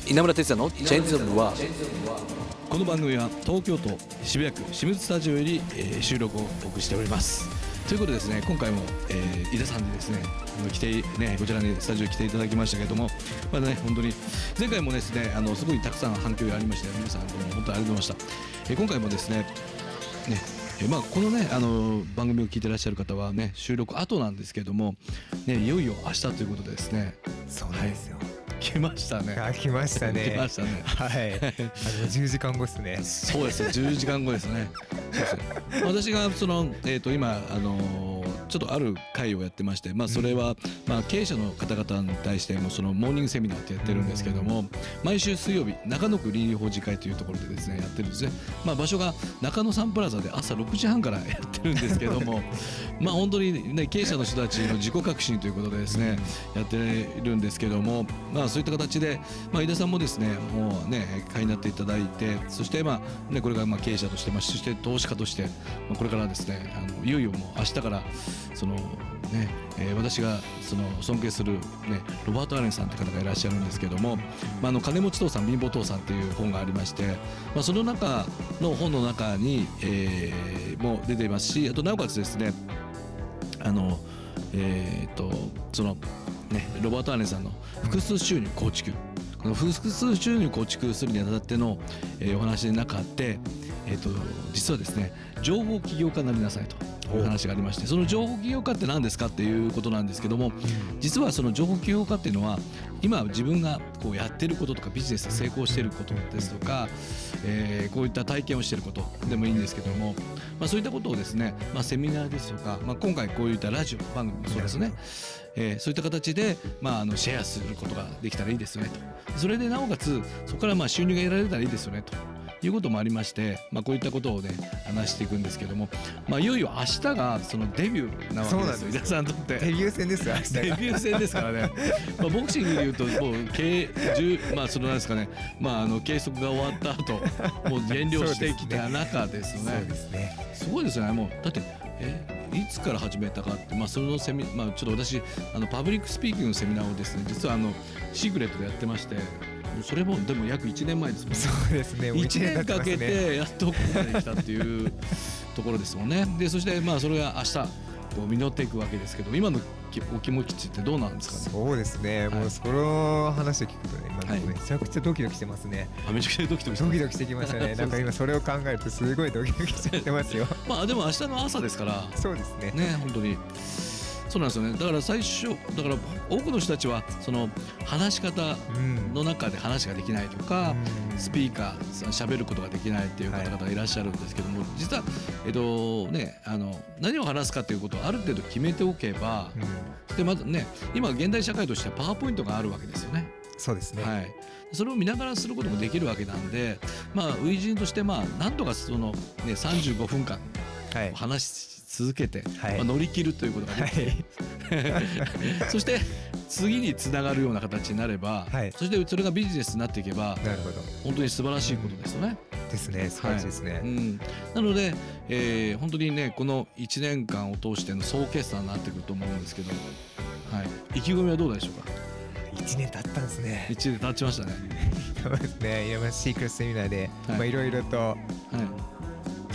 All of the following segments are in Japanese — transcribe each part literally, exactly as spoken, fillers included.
稲村哲也のチェンジオブワールド。 この番組は東京都渋谷区清水スタジオより、えー、収録をお送りしております。ということでですね、今回も、えー、井田さんにですね来て、ね、こちらにスタジオに来ていただきましたけれども、まあね、本当に前回もですねあのすごいたくさん反響がありまして皆さんどうも本当にありがとうございました。えー、今回もですねねえーまあ、このねあの番組を聞いてらっしゃる方はね収録後なんですけれども、ね、いよいよ明日ということでですね。 そうなんですよ、はい、 来ましたね。 あ、来ましたね。 来ましたね。 はい。あのじゅうじかんごですね。 そうですよ。じゅうじかんごですね。そうです。私がそのえっと今あのー、ちょっとある会をやってまして、まあそれは、うん、まあ経営者の方々に対してもそのモーニングセミナーってやってるんですけども、うん、毎週水曜日中野区倫理法事会というところでですねやってるんですね。まあ場所が中野サンプラザで朝ろくじはんからやってるんですけども、まあ本当にね経営者の人たちの自己革新ということでですねやってるんですけども、まあそういった形で。まあ、井田さんもですねもうね会員になっていただいて、そしてまあねこれがまあ経営者として、まあ、そして投資家として、まあ、これからですねあのいよいよもう明日からそのね、えー、私がその尊敬するねロバート・アレンさんという方がいらっしゃるんですけども、まあ、あの金持ち父さん貧乏父さんという本がありまして、まあ、その中の本の中に、えー、も出ていますし、あとなおかつですねあのえー、とそのねロバート・アレンさんの複数収入構築、この複数収入構築するにあたっての、えー、お話の中で、えー、と実はですね情報起業家になりなさいという話がありまして、その情報起業家って何ですかっていうことなんですけども、実はその情報起業家っていうのは今自分がこうやってることとかビジネスで成功していることですとか、えー、こういった体験をしていることでもいいんですけども、まあ、そういったことをですね、まあ、セミナーですとか、まあ、今回こういったラジオ番組もそうですね、えー、そういった形で、まあ、あのシェアすることができたらいいですよねと。それでなおかつそこからまあ収入が得られたらいいですよねということもありまして、まあ、こういったことをね話していくんですけども、まあ、いよいよ明日がそのデビューなわけですよ。井田さんにとってデビュー戦ですよ。明日デビュー戦ですからね。まあボクシングでいうともう計まあそのなんですかね、まああの計測が終わった後もう減量してきた中ですね。 そうですね。 すごいですよね。もうだってえいつから始めたかって、まあそのセミまあちょっと私あのパブリックスピーキングのセミナーをですね実はあのシークレットでやってまして。それもでも約いちねんまえですもんね。 そうですね。 いちねんかけてやっとここまで来たっていうところですもんね。でそしてまあそれが明日こう実っていくわけですけど、今のお気持ちってどうなんですかね。 そうですね、はい、もうその話を聞くとね、今めちゃくちゃドキドキしてますね。 はい、めちゃくちゃドキドキしてます。 ドキドキしてきましたね。なんか今それを考えるとすごいドキドキしちゃってますよ。 まあでも明日の朝ですから。 そうですね。 ね本当に。そうなんですよね。だから最初だから多くの人たちはその話し方の中で話ができないとか、うん、スピーカー喋ることができないっていう方々がいらっしゃるんですけども、はい、実はえっとねあの何を話すかということをある程度決めておけば、うん、でまずね今現代社会としてはパワーポイントがあるわけですよね。 そうですね。 はい。それを見ながらすることもできるわけなんで、まあ初陣としてまあなんとかそのねさんじゅうごふんかん話し続けて、はいまあ、乗り切るということができて、はい、そして次につながるような形になれば、はい、そしてそれがビジネスになっていけばなるほど本当に素晴らしいことですよね。 ですね。素晴らしいですね。はいうん、 なので、えー、本当にねこのいちねんかんを通しての総決算になってくると思うんですけど、はい、意気込みはどうでしょうか。 いちねん経ったんですね。 いちねん経ちましたね。 そうですね。山シークレットセミナーで、はいまあ、いろいろと、はい、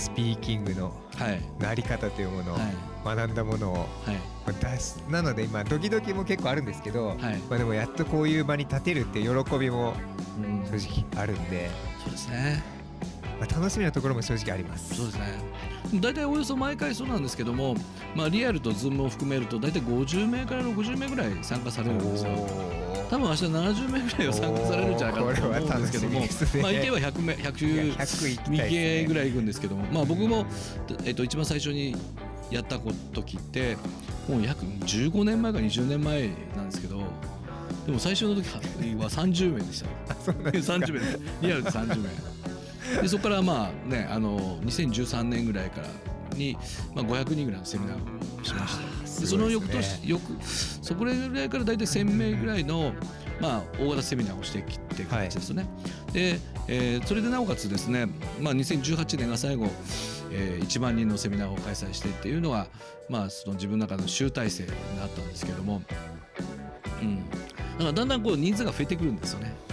スピーキングのあり方というものを学んだものを、はい、出しなので今ドキドキも結構あるんですけど、はいまあ、でもやっとこういう場に立てるっていう喜びも正直あるんで、 うん、そうですね、 まあ、楽しみなところも正直あります。 そうですね。だいたいおよそ毎回そうなんですけども、まあ、リアルとズームを含めるとだいたいごじゅうめいからろくじゅうめいぐらい参加されるんですよ。多分明日ななじゅうめいぐらいは参加されるんじゃないかなと思うんですけども、ねまあ、行けばひゃくめいひゃくけいぐらい行くんですけども、まあ、僕も、えっと、一番最初にやった時ってもう約じゅうごねんまえかにじゅうねんまえなんですけど、でも最初の時はさんじゅうめいでした。さんじゅうめいです。リアルでさんじゅうめいでそこからまあねあのにせんじゅうさんねんぐらいからに、まあ、ごひゃくにんぐらいのセミナーをしました。でその翌年よくそこぐらいからだいたいせんめいぐらいの、まあ、大型セミナーをしてきていく形ですよね。はい、で、えー、それでなおかつですね、まあ、にせんじゅうはちねんが最後、えー、いちまんにんのセミナーを開催してっていうのが、まあ、その自分の中の集大成になったんですけども、うん、だからだんだんこう人数が増えてくるんですよね。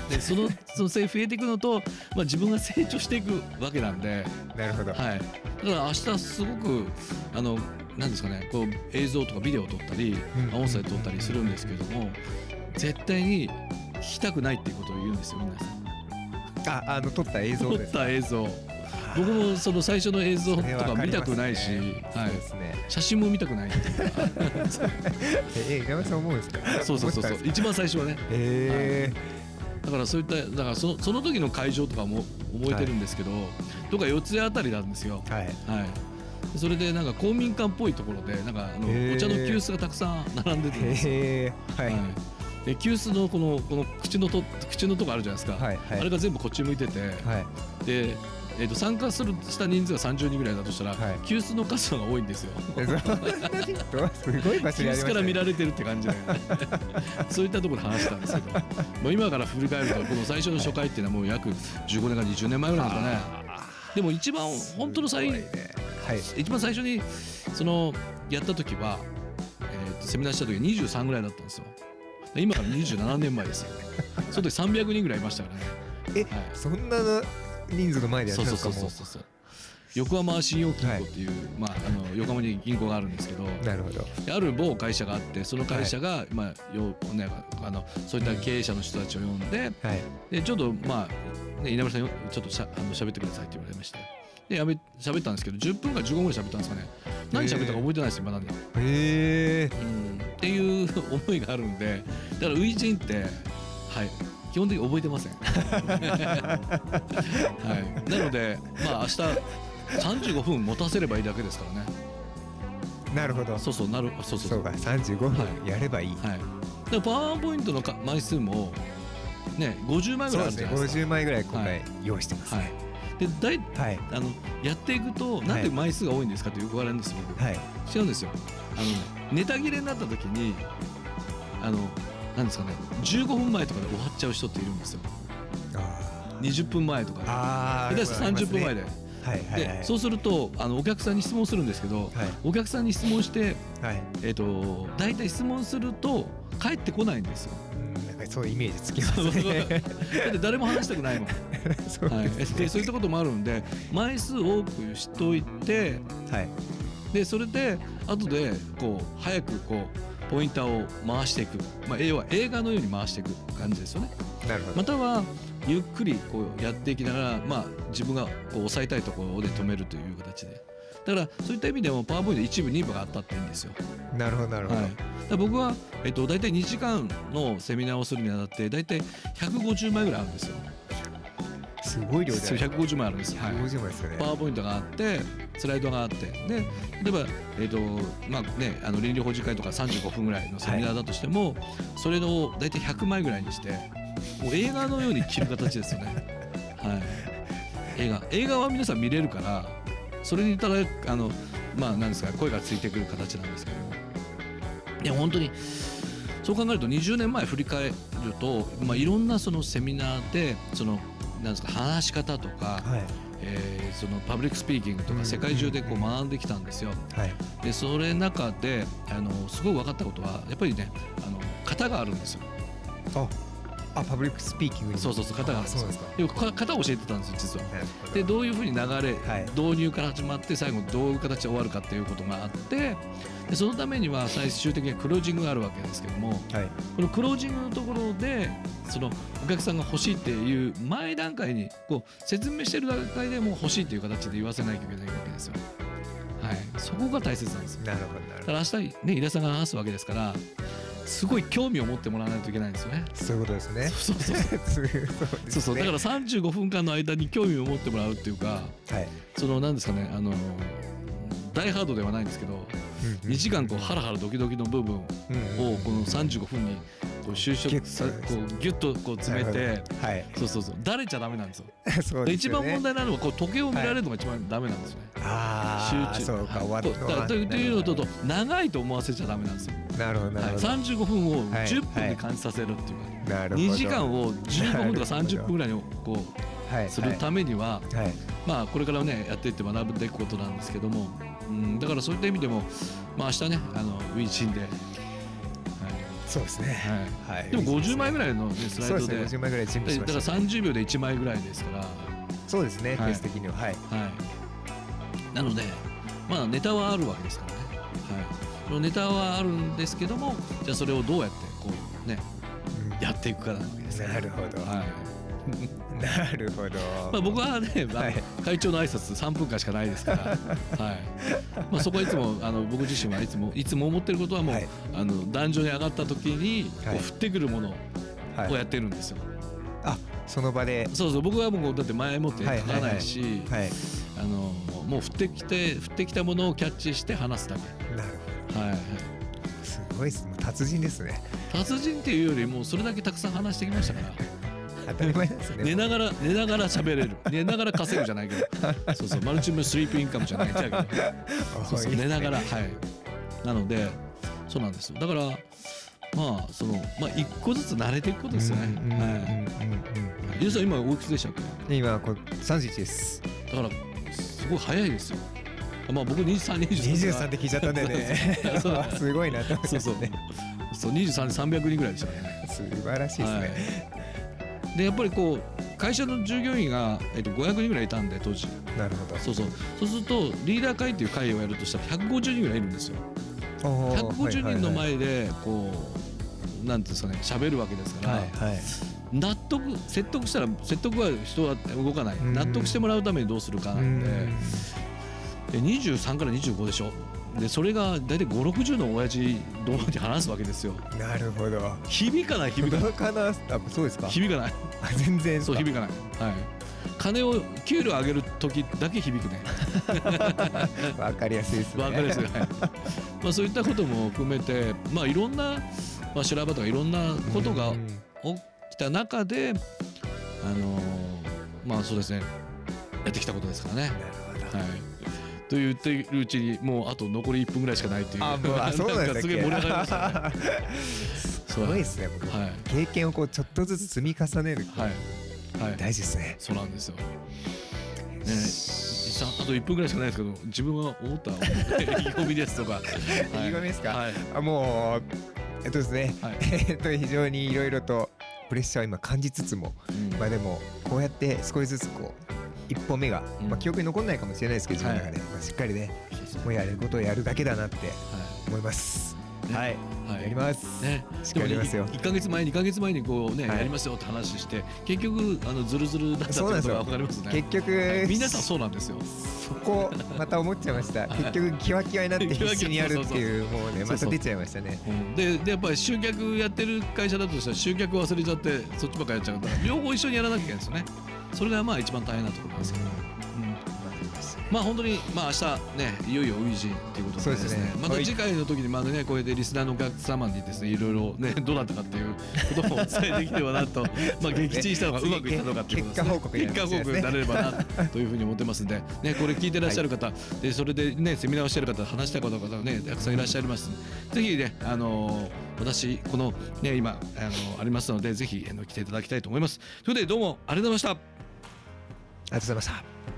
でそのその増えていくのと、まあ、自分が成長していくわけなんで。 なるほど。 はい、だから明日すごくあのなんですかね、こう映像とかビデオを撮ったり、うん、音声撮ったりするんですけども、絶対に聞きたくないっていうことを言うんですよ皆さん。 あ、あの撮った映像ですか。 撮った映像。僕もその最初の映像とか見たくないし、はい、写真も見たくないっていうか。 え、稲村さん思うんですか。 そうそうそうそう。一番最初はね。 へー。だからそういっただからそのその時の会場とかも覚えてるんですけど、とか四谷あたりなんですよ。 はい。 はい。それでなんか公民館っぽいところでなんかあのお茶の急須がたくさん並んでてるんですよ。 へー。はい。 で急須のこのこの口のと口のとこあるじゃないですか。はいはい、あれが全部こっち向いてて、はい、で。えー、と参加するした人数がさんじゅうにんぐらいだとしたら、はい、急須の数が多いんですよ。 すごい場所にありますね。 急須から見られてるって感じで、ね、そういったところで話したんですけど、もう今から振り返るとこの最初の初回っていうのはもう約じゅうごねんからにじゅうねんまえぐらいですかね。でも一番本当の最、ねはい、一番最初にそのやった時は、えー、とセミナーした時はにじゅうさんぐらいだったんですよ。今からにじゅうななねんまえですよ。その時さんびゃくにんぐらいいましたからね。 え、はい、そんな人数の前でやったんですか。 そうそうそうそう。横浜信用金庫っていう、はい、まああの横浜に銀行があるんですけど、 なるほど。 ある某会社があって、その会社が、はい、まあよねあのそういった経営者の人たちを呼んで、はい、でちょっとまあ、ね、稲村さんちょっとしゃあの喋ってくださいって言われまして、でやめ喋ったんですけどじゅっぷんかじゅうごふんぐらい喋ったんですかね。何喋ったか覚えてないですよまだね。 へえ。 うんっていう思いがあるんで、だからウイジンってはい。基本的に覚えてません。はい、なので、まあ明日さんじゅうごふん持たせればいいだけですからね。 なるほど。 そうそうなる、そうそうそう。 そうか、さんじゅうごふんやればいい。 はい。でパワーポイントの枚数もねごじゅうまいぐらいあるじゃないですか。 ごじゅうまいぐらい今回用意してます。はい。 で大、はい、あのやっていくとなんで枚数が多いんですかってよく言われるんですよ。はい。違うんですよ。あの、ね、ネタ切れになった時にあの。なんですかね、じゅうごふんまえとかで終わっちゃう人っているんですよ。にじゅっぷんまえとかで、下手したらさんじゅっぷんまえで、でそうするとあのお客さんに質問するんですけど、はい、お客さんに質問して、はい、えーと大体質問すると帰ってこないんですよ。 なんかそういうイメージつきますね。 だって誰も話したくないもん。そうですね。はい、でそういったこともあるんで枚数多くしといて、はい、でそれで後でこう早くこうポインターを回していく、まあ、要は映画のように回していく感じですよね。 なるほど。 またはゆっくりこうやっていきながら、まあ、自分がこう抑えたいところで止めるという形で、だからそういった意味でもパワーポイント一部二部があったっていいんですよ。 なるほどなるほど。はい、だから僕は、えっと、大体にじかんのセミナーをするにあたって大体ひゃくごじゅうまいぐらいあるんですよ。 すごい量じゃない。 ひゃくごじゅうまいあるんですよ。 ひゃくごじゅうまいですよね。 パワーポイントがあってスライドがあってで例えば、えーとまあね、あの倫理保持会とかさんじゅうごふんぐらいのセミナーだとしても、はい、それの大体ひゃくまいぐらいにしてもう映画のように切る形ですよね。はい、映画映画は皆さん見れるからそれにただあのまあなんですか声がついてくる形なんですけども、いや本当にそう考えるとにじゅうねんまえ振り返ると、まあ、いろんなそのセミナーでそのなんですか話し方とか、はいえー、そのパブリックスピーキングとか世界中でこう学んできたんですよ。はい、でそれの中であのすごい分かったことはやっぱりねあの型があるんですよ。 ああパブリックスピーキングにそうそうそう型があるんですよ。そうですか。よく型を教えてたんですよ実は。でどういうふうに流れ、はい、導入から始まって最後どういう形で終わるかっていうことがあってでそのためには最終的にはクロージングがあるわけですけども、はい、このクロージングのところでそのお客さんが欲しいっていう前段階にこう説明してる段階でも欲しいっていう形で言わせないといけないわけですよ。はい、そこが大切なんですよ。 なるほどなるほど。 だから明日ね井田さんが話すわけですからすごい興味を持ってもらわないといけないんですよね。 そういうことですね。 そうそうそうそうそうだからさんじゅうごふんかんの間に興味を持ってもらうっていうか、はい、そのなんですかねあの大ハードではないんですけど、うん、にじかんこうハラハラドキドキの部分をこのさんじゅうごふんにこう収縮さこうギュッとこう詰めて、はい、そうそうそうだれちゃダメなんですよ。そうですよね。一番問題なのはこう時計を見られるのが一番ダメなんですよね。 ああ集中そうか終わったというのとと長いと思わせちゃダメなんですよ。 なるほどなるほど。 さんじゅうごふんをじゅっぷんで感じさせるっていうか、はいはい、にじかんをじゅうごふんとかさんじゅっぷんぐらいにこうするためには、はいはい、まあこれからねやっていって学ぶべきことなんですけども、うん、だからそういった意味でもまあ明日ねあのウィンシンで、はい、 そうですね、 はいはい、でもごじゅうまいぐらいの、ね、スライドで、 そうですね、ごじゅうまいぐらい準備しました、ね、 だからさんじゅうびょうでいちまいぐらいですから。 そうですね、ペース的には、はい、はい、 なのでまあネタはあるわけですからね、はい、そのネタはあるんですけども、じゃあそれをどうやってこうね、うん、やっていくかなわけです、ね、 なるほど、はい、なるほど。 まあ僕はね、まあ、会長の挨拶さんぷんかんしかないですから、はい、まあそこはいつもあの僕自身はいつもいつも思ってることはもう、はい、あの壇上に上がった時にこう降ってくるものをやってるんですよ。 はいはい、あ、その場で。 そうそう、僕はもうだって前もって書かないし、あのもう降ってきて降ってきたものをキャッチして話すだけ。 なるほど。はい。すごいですね。達人ですね。 達人っていうよりもそれだけたくさん話してきましたから。 当たり前ですね。 寝ながら寝ながら喋れる。寝ながら稼ぐじゃないけど。そうそう、マルチムスリープインカムじゃないじゃけど。そうそう、寝ながら、はい。なのでそうなんですよ。だからまあそのまあ一個ずつ慣れていくことですよね。はい。ゆうさん今おいくつでしたっけ？ 今これさんじゅういちです。 だからすごい早いですよ。まあ僕にじゅうさん、にじゅうさん。 にじゅうさんって聞いちゃったんだよね。すごいなと思って。 そうそう。そうにじゅうさんでさんびゃくにんぐらいでしたね。 素晴らしいですね。 でやっぱりこう会社の従業員がえっとごひゃくにんぐらいいたんで当時。 なるほど。 そうそう。そうするとリーダー会っていう会をやるとしたらひゃくごじゅうにんぐらいいるんですよ。ひゃくごじゅうにんの前でこうなんていうんですかね、喋るわけですから、はいはい、納得説得したら説得は人は動かない、納得してもらうためにどうするかなんで、でにじゅうさんからにじゅうごでしょ。でそれが大体ごじゅうろくじゅうの親父同時に話すわけですよ。 なるほど。 響かない響かない。 かな、あ、そうですか。 響かない。 全然そう響かない。はい。金を給料上げる時だけ響くね。 わかりやすいですね。 わかりやすい。はい。まあそういったことも含めて、まあいろんなまあ修羅場とかいろんなことが起きた中で、あのまあそうですね、やってきたことですからね。なるほど。はい。と言っているうちにもうあと残りいっぷんぐらいしかないという。 あ、もうあ、そうなんですか。 すげえ盛り上がりましたね。 すごいですね。僕、はい、経験をこうちょっとずつ積み重ねる。はい。はい。大事ですね。 そうなんですよ。ね、あといっぷんぐらいしかないですけど、自分は思った意気込みですとか。 意気込みですか。はい。あ、もうえっとですね。はい、えっと非常にいろいろとプレッシャーを今感じつつも、うん、まあでもこうやって少しずつこう。一歩目が、まあ、記憶に残んないかもしれないですけど、自分の中で、まあ、しっかりね、もうやることをやるだけだなって思います。はい、やります。ね、しっかりやりますよ。 いっかげつまえ、にかげつまえにこうね、やりますよって話して、結局あのズルズルだったってことが分かりますね。 結局、 皆さんそうなんですよ。 そこまた思っちゃいました。結局キワキワになって必死にやるっていう、もうね、また出ちゃいましたね。 で、でやっぱり集客やってる会社だとしたら集客忘れちゃってそっちばっかやっちゃうから、両方一緒にやらなきゃいけないんですよね。それがまあ一番大変なところなんですけど、うん、まあ本当にまあ明日ね、いよいよ初陣っていうことでですね、また次回の時にまだね、こうやってリスナーのお客様にですね、いろいろね、どうだったかっていうこともお伝えできればなと、まあ撃沈したのがうまくいったのかっていうことですね。結果報告になれればなというふうに思ってますんで、ね、これ聞いてらっしゃる方で、それでねセミナーをしている方、話した方々ねたくさんいらっしゃいます。ぜひね、あの私このね今あのありますので、ぜひあの来ていただきたいと思います。それでどうもありがとうございました。 ありがとうございました。